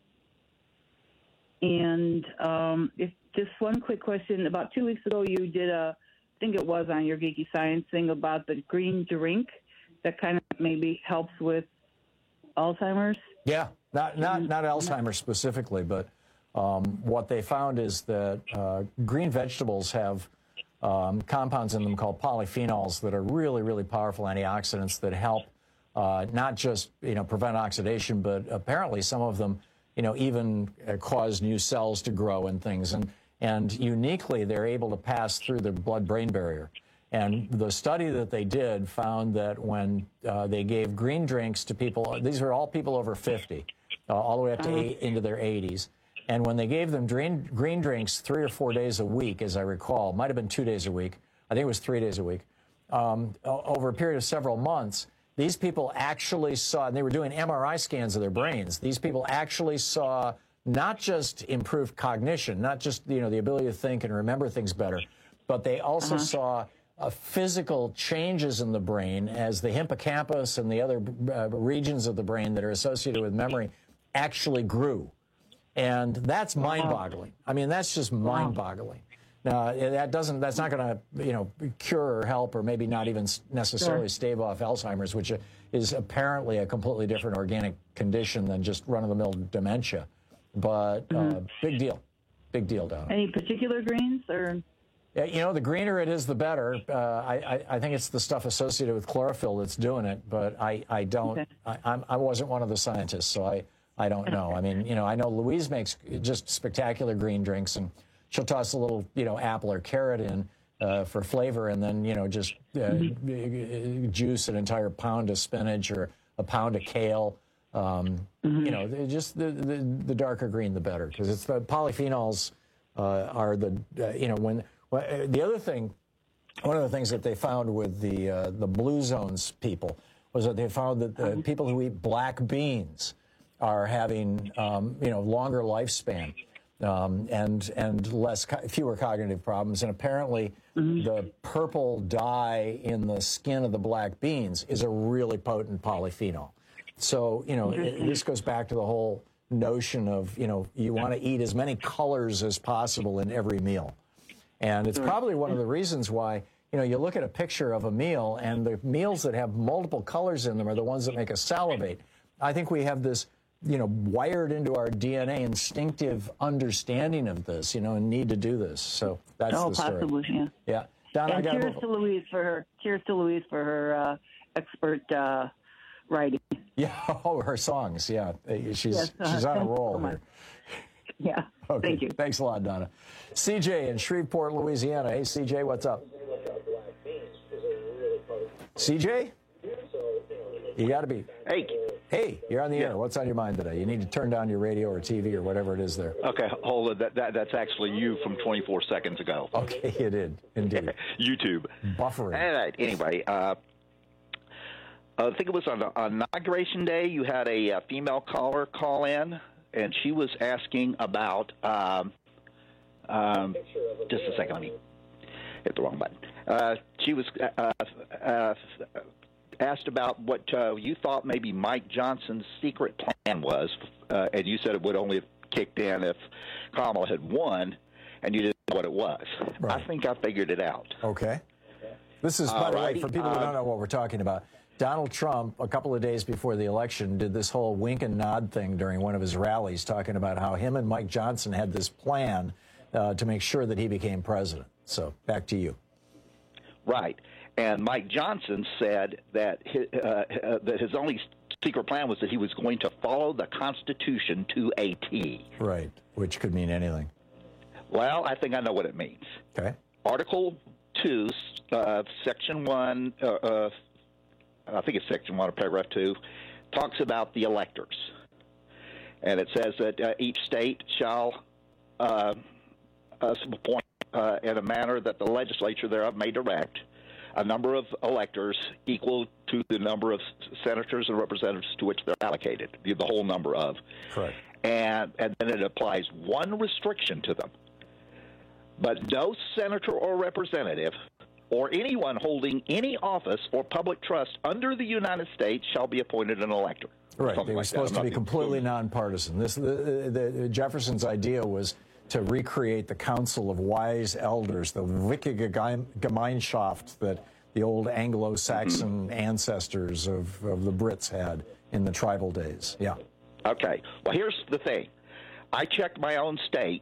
And if just one quick question. About 2 weeks ago, you did I think it was on your Geeky Science thing about the green drink that kind of maybe helps with Alzheimer's. Yeah, not Alzheimer's specifically, but what they found is that green vegetables have compounds in them called polyphenols that are really, really powerful antioxidants that help not just prevent oxidation, but apparently some of them even cause new cells to grow and things. And uniquely, they're able to pass through the blood-brain barrier. And the study that they did found that when they gave green drinks to people, these are all people over 50, all the way up to into their 80s. And when they gave them green drinks 3 or 4 days a week, as I recall, might have been 2 days a week, I think it was 3 days a week, over a period of several months, these people actually saw, and they were doing MRI scans of their brains, these people actually saw not just improved cognition, not just the ability to think and remember things better, but they also saw physical changes in the brain as the hippocampus and the other regions of the brain that are associated with memory actually grew. And that's mind-boggling. I mean, that's just mind-boggling. Now, that's not going to, cure or help or maybe not even necessarily stave off Alzheimer's, which is apparently a completely different organic condition than just run-of-the-mill dementia. But big deal. Big deal, Donna. Any particular greens or? Yeah, the greener it is, the better. I think it's the stuff associated with chlorophyll that's doing it, but I don't. Okay. I wasn't one of the scientists, so I don't know. I mean, I know Louise makes just spectacular green drinks, and she'll toss a little, apple or carrot in for flavor, and then, just juice an entire pound of spinach or a pound of kale. Just the darker green, the better, because it's the polyphenols are the, the other thing, one of the things that they found with the blue zones people was that they found that people who eat black beans are having, longer lifespan and fewer cognitive problems. And apparently the purple dye in the skin of the black beans is a really potent polyphenol. So, this goes back to the whole notion of, you want to eat as many colors as possible in every meal. And it's probably one of the reasons why, you look at a picture of a meal, and the meals that have multiple colors in them are the ones that make us salivate. I think we have this, wired into our DNA instinctive understanding of this, and need to do this. So that's the story. Possibly, yeah. Yeah. Donna, and cheers to Louise for her expert writing. Yeah, her songs. Yeah, she's on a roll here. Yeah. Okay. Thank you. Thanks a lot, Donna. CJ in Shreveport, Louisiana. Hey, CJ, what's up? CJ, you got to be. Hey, you're on the air. What's on your mind today? You need to turn down your radio or TV or whatever it is there. Okay, hold it. That's actually you from 24 seconds ago. Okay, you did indeed. YouTube buffering. All right. Anyway, I think it was on Inauguration Day. You had a female caller call in, and she was asking about. Just a second. Let me hit the wrong button. She was asked about what you thought maybe Mike Johnson's secret plan was, and you said it would only have kicked in if Kamala had won, and you didn't know what it was. Right. I think I figured it out. Okay. This is, by the way, for people who don't know what we're talking about, Donald Trump, a couple of days before the election, did this whole wink and nod thing during one of his rallies, talking about how him and Mike Johnson had this plan to make sure that he became president. So back to you. Right. And Mike Johnson said that his only secret plan was that he was going to follow the Constitution to a T. Right, which could mean anything. Well, I think I know what it means. Okay. Article 2, Section 1, I think it's Section 1 of Paragraph 2, talks about the electors. And it says that each state shall appoint in a manner that the legislature thereof may direct a number of electors equal to the number of senators and representatives to which they're allocated, the whole number of. Correct. And then it applies one restriction to them. But no senator or representative or anyone holding any office or public trust under the United States shall be appointed an elector. Right. They were supposed to be completely nonpartisan. Jefferson's idea was to recreate the Council of Wise Elders, the Wichtige Gemeinschaft that the old Anglo-Saxon ancestors of the Brits had in the tribal days. Yeah. Okay. Well, here's the thing. I checked my own state.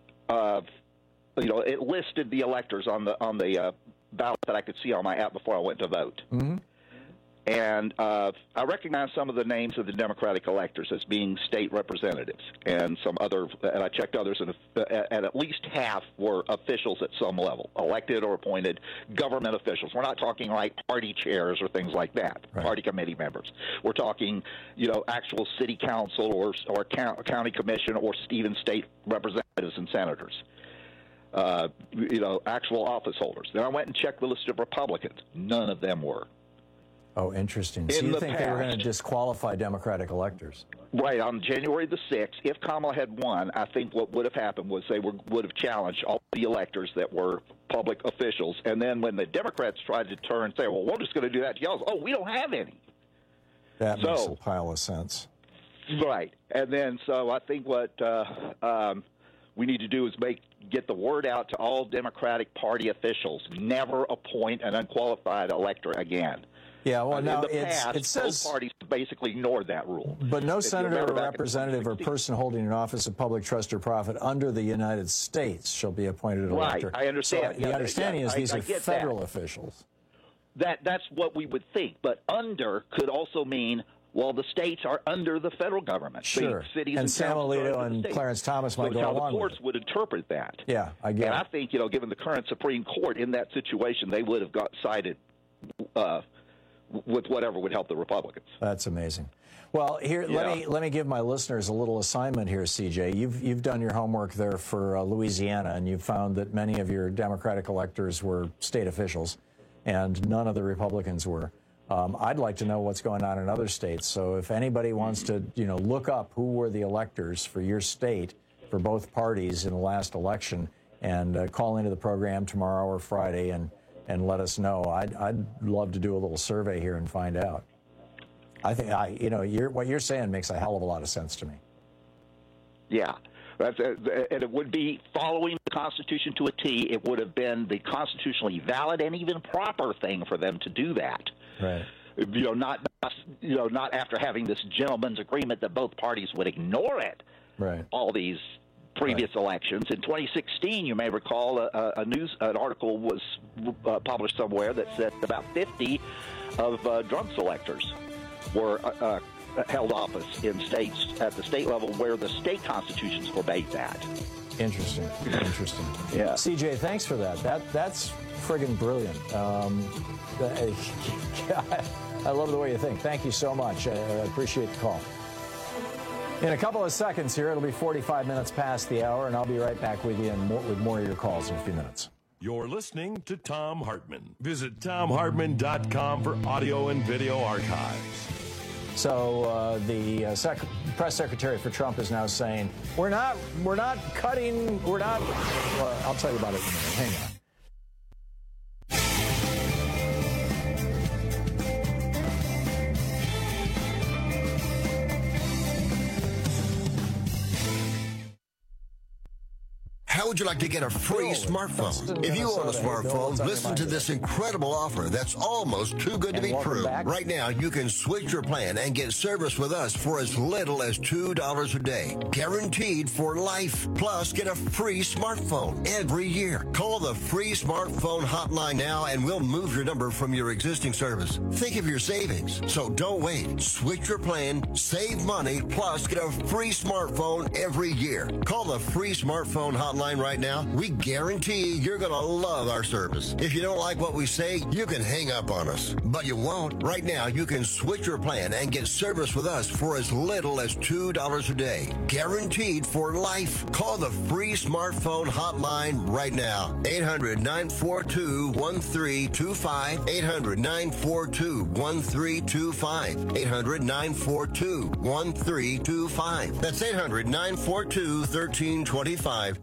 It listed the electors on the ballot that I could see on my app before I went to vote. Mm-hmm. And I recognize some of the names of the Democratic electors as being state representatives, and some other. And I checked others, and at least half were officials at some level, elected or appointed government officials. We're not talking like party chairs or things like that, right. Party committee members. We're talking, actual city council or county commission or even state representatives and senators. Actual office holders. Then I went and checked the list of Republicans. None of them were. Oh, interesting. So you think they were going to disqualify Democratic electors? Right. On January the 6th, if Kamala had won, I think what would have happened was they would have challenged all the electors that were public officials. And then when the Democrats tried to turn and say, well, we're just going to do that to y'all, we don't have any. That makes a pile of sense. Right. And then so I think what we need to do is get the word out to all Democratic Party officials. Never appoint an unqualified elector again. Yeah, well, now it says both parties basically ignored that rule. But no senator or representative or person holding an office of public trust or profit under the United States shall be appointed elector. Right, I understand. So the understanding is these are federal officials. That's what we would think. But under could also mean, well, the states are under the federal government. Sure. Cities and Sam Alito and Clarence Thomas might go along with it. How the courts would interpret that. Yeah, I get it. And I think, given the current Supreme Court in that situation, they would have got sided with whatever would help the Republicans. That's amazing. Well, here, let me give my listeners a little assignment here, CJ. You've done your homework there for Louisiana, and you've found that many of your Democratic electors were state officials, and none of the Republicans were. I'd like to know what's going on in other states. So if anybody wants to, look up who were the electors for your state for both parties in the last election, and call into the program tomorrow or Friday and let us know. I'd love to do a little survey here and find out. I think what you're saying makes a hell of a lot of sense to me. Yeah. And it would be following the Constitution to a T. It would have been the constitutionally valid and even proper thing for them to do that. Right. Not after having this gentleman's agreement that both parties would ignore it. Right. All these previous elections. In 2016, you may recall an article was published somewhere that said about 50 of Trump's electors were held office in states at the state level where the state constitutions forbade that. Interesting. Yeah. CJ, thanks for that. That's friggin' brilliant. I love the way you think. Thank you so much. I appreciate the call. In a couple of seconds here, it'll be 45 minutes past the hour, and I'll be right back with you with more of your calls in a few minutes. You're listening to Thom Hartmann. Visit ThomHartmann.com for audio and video archives. So the press secretary for Trump is now saying, we're not cutting, well, I'll tell you about it in a minute. Hang on. How would you like to get a free smartphone? If you own a smartphone, listen to this incredible offer that's almost too good to be true. Right now, you can switch your plan and get service with us for as little as $2 a day. Guaranteed for life. Plus, get a free smartphone every year. Call the free smartphone hotline now and we'll move your number from your existing service. Think of your savings. So don't wait. Switch your plan, save money, plus get a free smartphone every year. Call the free smartphone hotline right now. We guarantee you're going to love our service. If you don't like what we say, you can hang up on us. But you won't. Right now, you can switch your plan and get service with us for as little as $2 a day. Guaranteed for life. Call the free smartphone hotline right now. 800-942-1325. 800-942-1325. 800-942-1325. That's 800-942-1325.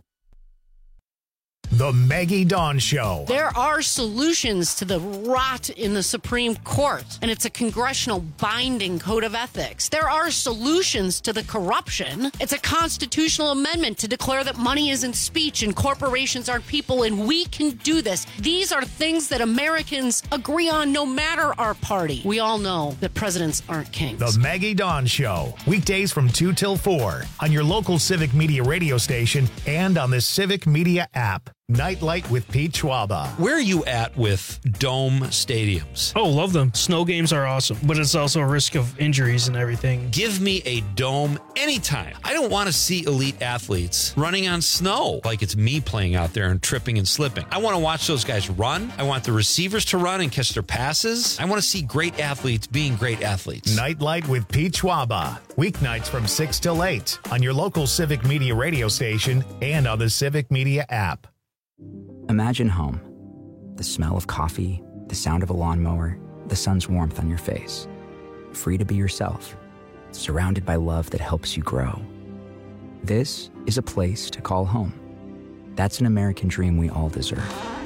The Maggie Dawn Show. There are solutions to the rot in the Supreme Court, and it's a congressional binding code of ethics. There are solutions to the corruption. It's a constitutional amendment to declare that money isn't speech and corporations aren't people, and we can do this. These are things that Americans agree on no matter our party. We all know that presidents aren't kings. The Maggie Dawn Show. Weekdays from 2 till 4 on your local Civic Media radio station and on the Civic Media app. Nightlight with Pete Schwaba. Where are you at with dome stadiums? Oh, love them. Snow games are awesome, but it's also a risk of injuries and everything. Give me a dome anytime. I don't want to see elite athletes running on snow like it's me playing out there and tripping and slipping. I want to watch those guys run. I want the receivers to run and catch their passes. I want to see great athletes being great athletes. Nightlight with Pete Schwaba. Weeknights from 6 till 8 on your local Civic Media radio station and on the Civic Media app. Imagine home. The smell of coffee, the sound of a lawnmower, the sun's warmth on your face. Free to be yourself, surrounded by love that helps you grow. This is a place to call home. That's an American dream we all deserve.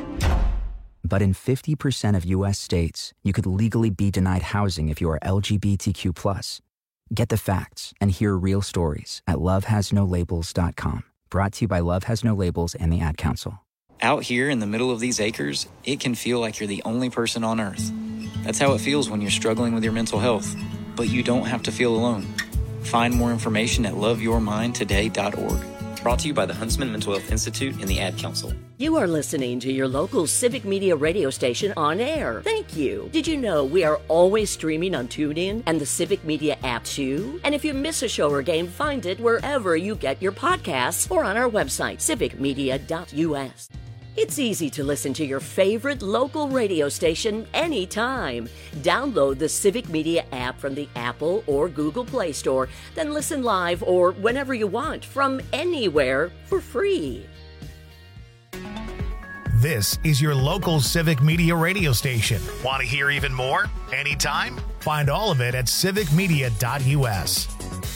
But in 50% of U.S. states, you could legally be denied housing if you are LGBTQ+. Get the facts and hear real stories at lovehasnolabels.com. Brought to you by Love Has No Labels and the Ad Council. Out here in the middle of these acres, it can feel like you're the only person on Earth. That's how it feels when you're struggling with your mental health. But you don't have to feel alone. Find more information at loveyourmindtoday.org. Brought to you by the Huntsman Mental Health Institute and the Ad Council. You are listening to your local Civic Media radio station on air. Thank you. Did you know we are always streaming on TuneIn and the Civic Media app too? And if you miss a show or game, find it wherever you get your podcasts or on our website, civicmedia.us. It's easy to listen to your favorite local radio station anytime. Download the Civic Media app from the Apple or Google Play Store, then listen live or whenever you want from anywhere for free. This is your local Civic Media radio station. Want to hear even more? Anytime? Find all of it at civicmedia.us.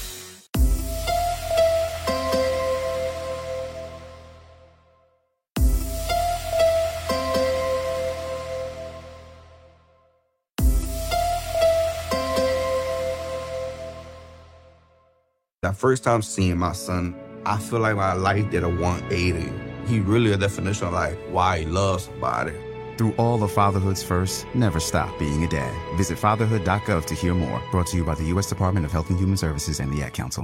That first time seeing my son, I feel like my life did a 180. He really a definition of like why he loves somebody. Through all of fatherhood's first, never stop being a dad. Visit fatherhood.gov to hear more. Brought to you by the U.S. Department of Health and Human Services and the Ad Council.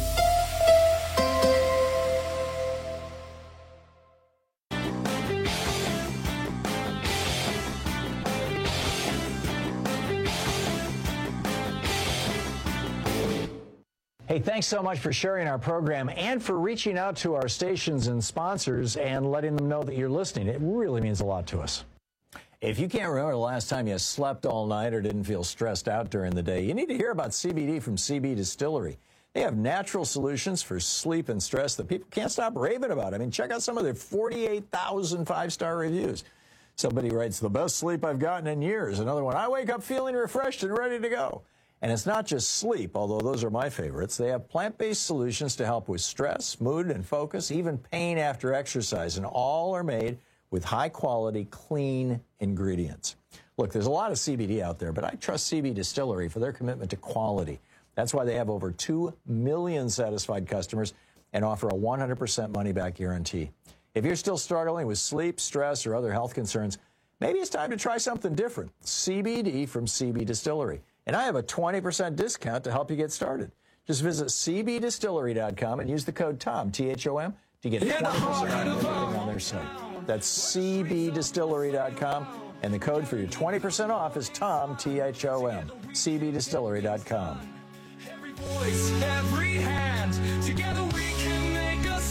Hey, thanks so much for sharing our program and for reaching out to our stations and sponsors and letting them know that you're listening. It really means a lot to us. If you can't remember the last time you slept all night or didn't feel stressed out during the day, you need to hear about CBD from CB Distillery. They have natural solutions for sleep and stress that people can't stop raving about. I mean, check out some of their 48,000 five-star reviews. Somebody writes, the best sleep I've gotten in years. Another one, I wake up feeling refreshed and ready to go. And it's not just sleep, although those are my favorites. They have plant-based solutions to help with stress, mood, and focus, even pain after exercise, and all are made with high-quality, clean ingredients. Look, there's a lot of CBD out there, but I trust CB Distillery for their commitment to quality. That's why they have over 2 million satisfied customers and offer a 100% money-back guarantee. If you're still struggling with sleep, stress, or other health concerns, maybe it's time to try something different. CBD from CB Distillery. And I have a 20% discount to help you get started. Just visit cbdistillery.com and use the code TOM, T-H-O-M, to get 20% off everything on their site. That's cbdistillery.com, and the code for your 20% off is TOM, T-H-O-M, cbdistillery.com. Every voice, every hand, together we can make a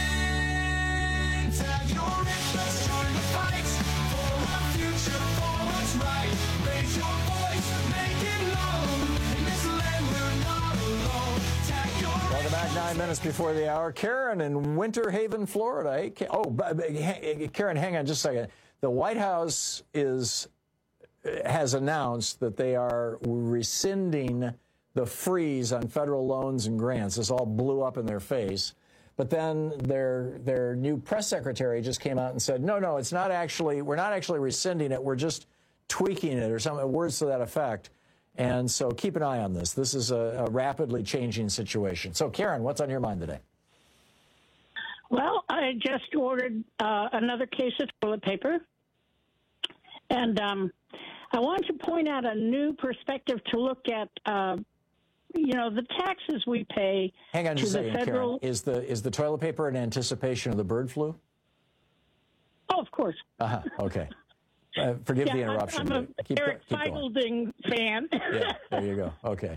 stand. Tag your interest, join the fight for our future, for what's right. Raise your voice, make it known. In this land, we're not alone. Tag your Welcome back, 9 minutes before the hour. Karen in Winter Haven, Florida. Hey, Karen, hang on just a second. The White House has announced that they are rescinding the freeze on federal loans and grants. This all blew up in their face. But then their new press secretary just came out and said, no, it's not actually, we're not actually rescinding it. We're just tweaking it, or some words to that effect. And so keep an eye on this. This is a rapidly changing situation. So, Karen, what's on your mind today? Well, I just ordered another case of toilet paper. And I want to point out a new perspective to look at, the taxes we pay. Hang on just a second, federal... Karen. Is the toilet paper in anticipation of the bird flu? Oh, of course. Okay. Forgive the interruption. I'm a Eric Feigl fan. Yeah, there you go. Okay.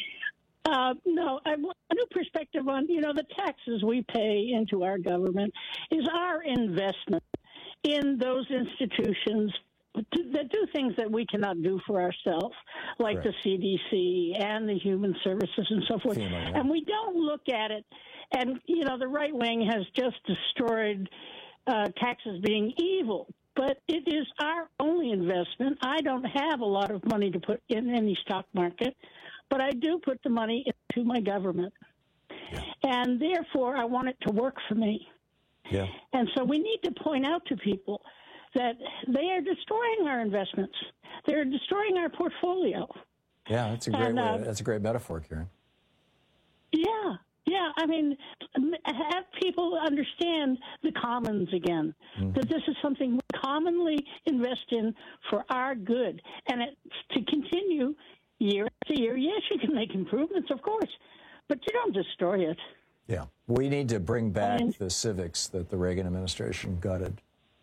No, I want a new perspective on, the taxes we pay into our government is our investment in those institutions that do things that we cannot do for ourselves, like the CDC and the Human Services and so forth. And we don't look at it. And, the right wing has just destroyed taxes being evil. But it is our only investment. I don't have a lot of money to put in any stock market, but I do put the money into my government. Yeah. And therefore, I want it to work for me. Yeah. And so we need to point out to people that they are destroying our investments. They're destroying our portfolio. Yeah, that's a great that's a great metaphor, Karen. Yeah. Yeah, I mean, have people understand the commons again, that this is something we commonly invest in for our good, and it's to continue year after year. Yes, you can make improvements, of course, but you don't destroy it. Yeah, we need to bring back the civics that the Reagan administration gutted.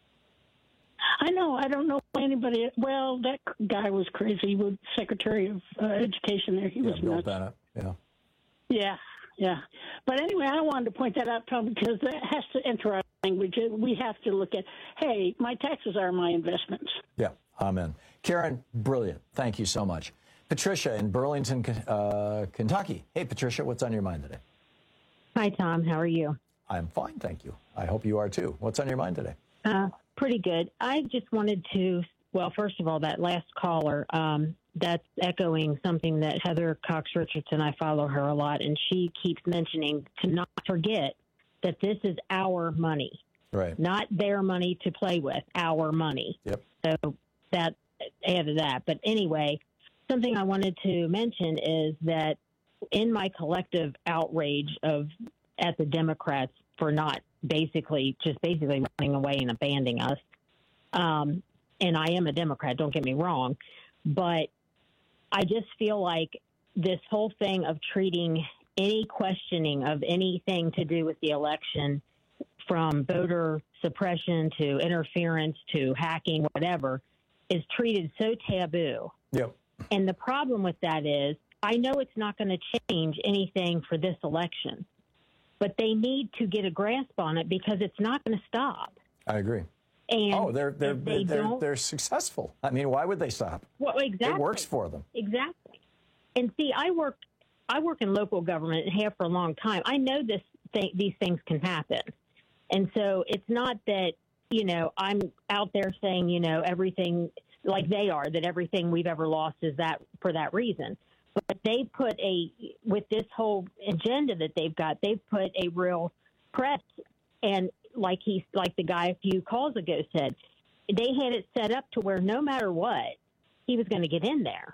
I know. I don't know anybody. Well, that guy was crazy with Secretary of Education there. He was Bill nuts. Bennett. Yeah. Yeah. Yeah. But anyway, I wanted to point that out, Tom, because that has to enter our language. We have to look at, hey, my taxes are my investments. Yeah. Amen. Karen, brilliant. Thank you so much. Patricia in Burlington, Kentucky. Hey, Patricia, what's on your mind today? Hi, Tom. How are you? I'm fine, thank you. I hope you are too. What's on your mind today? Pretty Pretty good. I just wanted to, well, first of all, that last caller, that's echoing something that Heather Cox Richardson, I follow her a lot, and she keeps mentioning to not forget that this is our money. Right. Not their money to play with, our money. Yep. So that added that. But anyway, something I wanted to mention is that in my collective outrage at the Democrats for not basically running away and abandoning us, and I am a Democrat, don't get me wrong, but I just feel like this whole thing of treating any questioning of anything to do with the election, from voter suppression to interference to hacking, whatever, is treated so taboo. Yep. And the problem with that is, I know it's not going to change anything for this election, but they need to get a grasp on it because it's not going to stop. I agree. And they're successful. I mean, why would they stop? Well, exactly. It works for them. Exactly. And see, I work in local government and have for a long time. I know these things can happen. And so it's not that, I'm out there saying, everything like they are, that everything we've ever lost is that for that reason. But they put with this whole agenda that they've got, they've put a real press, and like the guy a few calls ago said, they had it set up to where no matter what, he was going to get in there.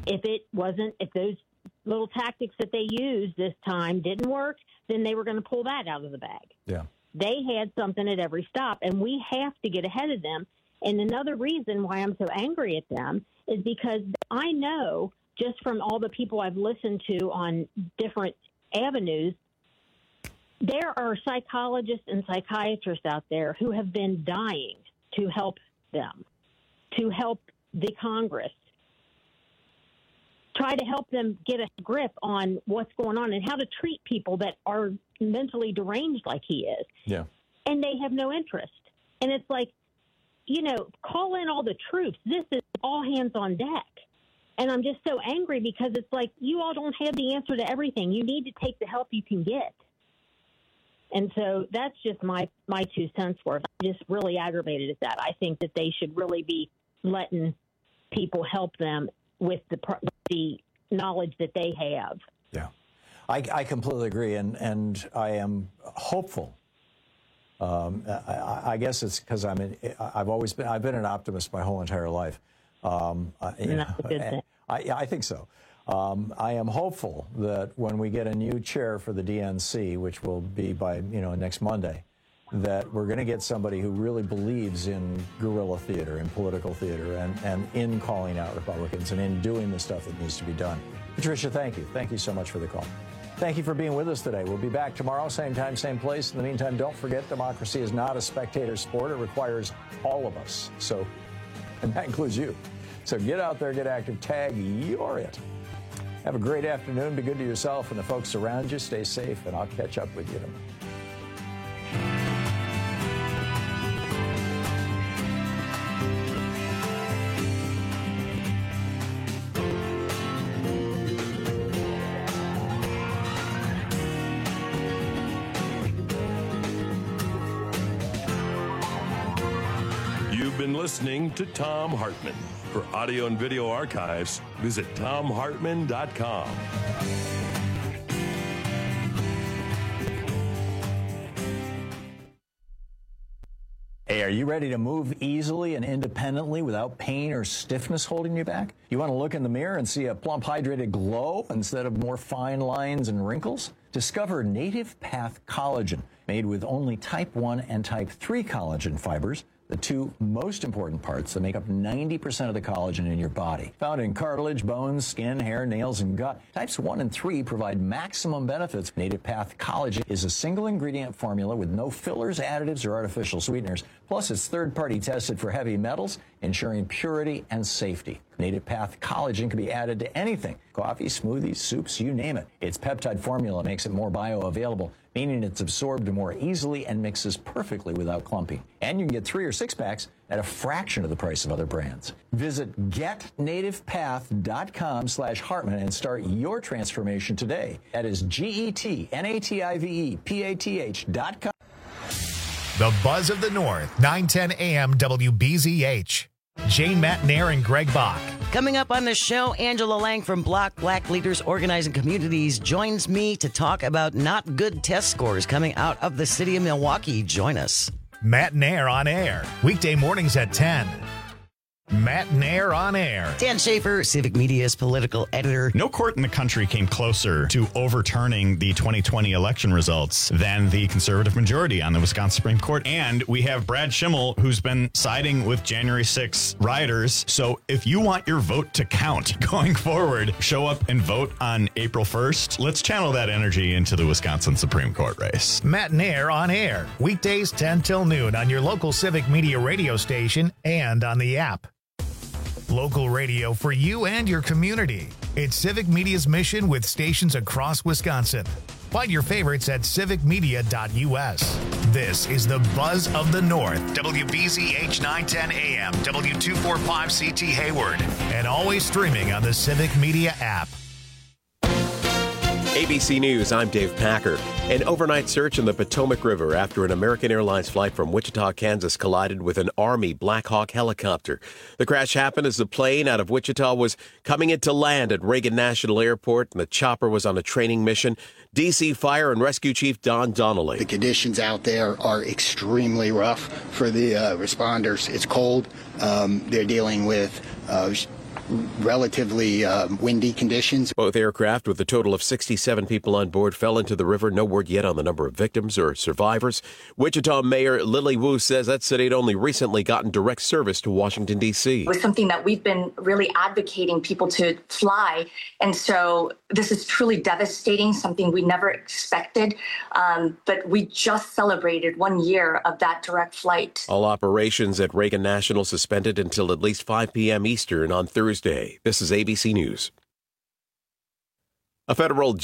If those little tactics that they used this time didn't work, then they were going to pull that out of the bag. Yeah. They had something at every stop, and we have to get ahead of them. And another reason why I'm so angry at them is because I know, just from all the people I've listened to on different avenues, there are psychologists and psychiatrists out there who have been dying to help them, to help the Congress, try to help them get a grip on what's going on and how to treat people that are mentally deranged like he is. Yeah. And they have no interest. And it's like, call in all the troops. This is all hands on deck. And I'm just so angry because it's like, you all don't have the answer to everything. You need to take the help you can get. And so that's just my 2 cents worth. I'm just really aggravated at that. I think that they should really be letting people help them with the knowledge that they have. Yeah, I completely agree, and I am hopeful. I guess it's because I've been an optimist my whole entire life. That's a good thing. I think so. I am hopeful that when we get a new chair for the DNC, which will be by next Monday, that we're going to get somebody who really believes in guerrilla theater and political theater and in calling out Republicans and in doing the stuff that needs to be done. Patricia, thank you. Thank you so much for the call. Thank you for being with us today. We'll be back tomorrow, same time, same place. In the meantime, don't forget, democracy is not a spectator sport. It requires all of us. And that includes you. So get out there, get active, tag, you're it. Have a great afternoon. Be good to yourself and the folks around you. Stay safe, and I'll catch up with you tomorrow. You've been listening to Thom Hartmann. For audio and video archives, visit ThomHartmann.com. Hey, are you ready to move easily and independently without pain or stiffness holding you back? You want to look in the mirror and see a plump, hydrated glow instead of more fine lines and wrinkles? Discover Native Path Collagen, made with only type 1 and type 3 collagen fibers, the two most important parts that make up 90% of the collagen in your body. Found in cartilage, bones, skin, hair, nails, and gut, types 1 and 3 provide maximum benefits. Native Path Collagen is a single-ingredient formula with no fillers, additives, or artificial sweeteners. Plus, it's third-party tested for heavy metals, ensuring purity and safety. Native Path Collagen can be added to anything. Coffee, smoothies, soups, you name it. Its peptide formula makes it more bioavailable, meaning it's absorbed more easily and mixes perfectly without clumping. And you can get 3 or 6 packs at a fraction of the price of other brands. Visit getnativepath.com/Hartmann and start your transformation today. That is GetNativepAth.com. The Buzz of the North, 910 AM WBZH. Jane Matnair and Greg Bach. Coming up on the show, Angela Lang from Block Black Leaders Organizing Communities joins me to talk about not good test scores coming out of the city of Milwaukee. Join us. Matnair on Air, weekday mornings at 10. Matnair on Air. Dan Schaefer, Civic Media's political editor. No court in the country came closer to overturning the 2020 election results than the conservative majority on the Wisconsin Supreme Court. And we have Brad Schimmel, who's been siding with January 6 rioters. So if you want your vote to count going forward, show up and vote on April 1st. Let's channel that energy into the Wisconsin Supreme Court race. Matnair on Air, weekdays 10 till noon on your local Civic Media radio station and on the app. Local radio for you and your community. It's Civic Media's mission with stations across Wisconsin. Find your favorites at civicmedia.us. This is the Buzz of the North, WBZH 910 AM, W245CT Hayward, and always streaming on the Civic Media app. ABC News, I'm Dave Packer. An overnight search in the Potomac River after an American Airlines flight from Wichita, Kansas collided with an Army Black Hawk helicopter. The crash happened as the plane out of Wichita was coming into land at Reagan National Airport, and the chopper was on a training mission. D.C. Fire and Rescue Chief Don Donnelly. The conditions out there are extremely rough for the responders. It's cold. They're dealing with relatively windy conditions. Both aircraft, with a total of 67 people on board, fell into the river. No word yet on the number of victims or survivors. Wichita Mayor Lily Wu says that city had only recently gotten direct service to Washington, D.C. It was something that we've been really advocating people to fly. And so this is truly devastating, something we never expected. But we just celebrated 1 year of that direct flight. All operations at Reagan National suspended until at least 5 p.m. Eastern on Thursday. This is ABC News. A federal